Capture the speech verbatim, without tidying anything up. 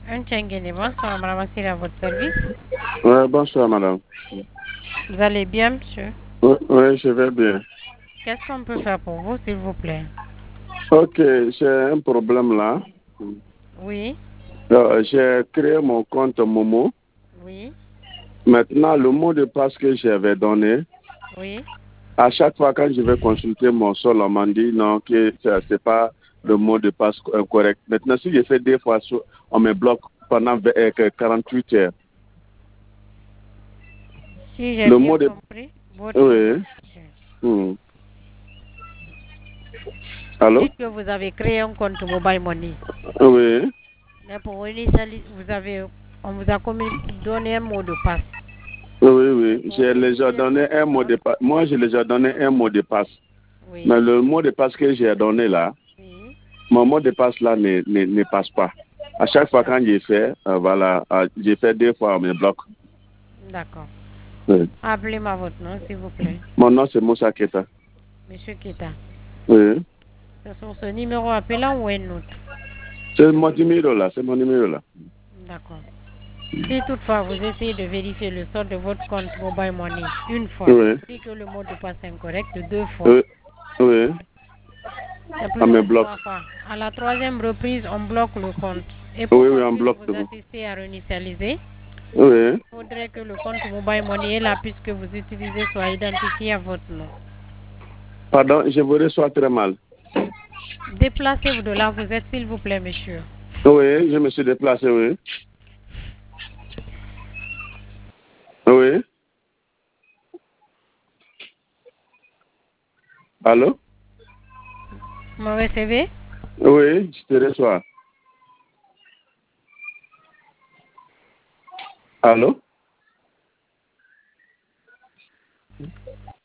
Un Tchenguele, bonsoir, madame Assir, à votre service. Ouais, bonsoir, madame. Vous allez bien, monsieur? Oui, ouais, je vais bien. Qu'est-ce qu'on peut faire pour vous, s'il vous plaît? Ok, j'ai un problème là. Oui, Euh, j'ai créé mon compte Momo. oui, Maintenant, le mot de passe que j'avais donné, oui. à chaque fois quand je vais consulter mon sol, on m'a dit non, que ce n'est pas le mot de passe euh, correct. Maintenant, si je fais deux fois, so- on me bloque pendant vingt, euh, que quarante-huit heures. Si j'ai Le bien mot de... compris, votre nom, Oui. monsieur. Hmm. Vous Allô? dites que vous avez créé un compte Mobile Money. Oui. Mais pour initialiser, vous avez, on vous a commis- donné un mot de passe. Oui, oui. Pour J'ai déjà vérifier donné votre un mot de compte. passe. Moi, je les ai donné un mot de passe. Mais Oui, le mot de passe que j'ai donné là, oui. mon mot de passe là ne, ne, ne passe pas. À chaque fois quand D'accord. j'ai fait, euh, voilà, euh, j'ai fait deux fois, on me bloque. D'accord. Oui. Appelez-moi votre nom, s'il vous plaît. Mon nom, c'est Moussa Keta. Monsieur Kita. Oui. C'est sur ce numéro appelant ou un autre? C'est mon numéro là, c'est mon numéro là. D'accord. Si toutefois vous essayez de vérifier le sort de votre compte Mobile Money une fois, Oui. puis que le mot de passe est incorrect, deux fois, Oui. Oui. c'est On plus me de bloque. trois fois. À la troisième reprise, on bloque le compte. Et pour Oui, oui, qu'on on puisse bloque vous de vous. assister à réinitialiser, Oui. il faudrait que le compte Mobile Money et la puce que vous utilisez soit identifié à votre nom. Pardon, je vous reçois très mal. Déplacez-vous de là, vous êtes, s'il vous plaît, monsieur. Oui, je me suis déplacé, oui. Oui. Allô? Me recevez? Oui, je te reçois. Allô?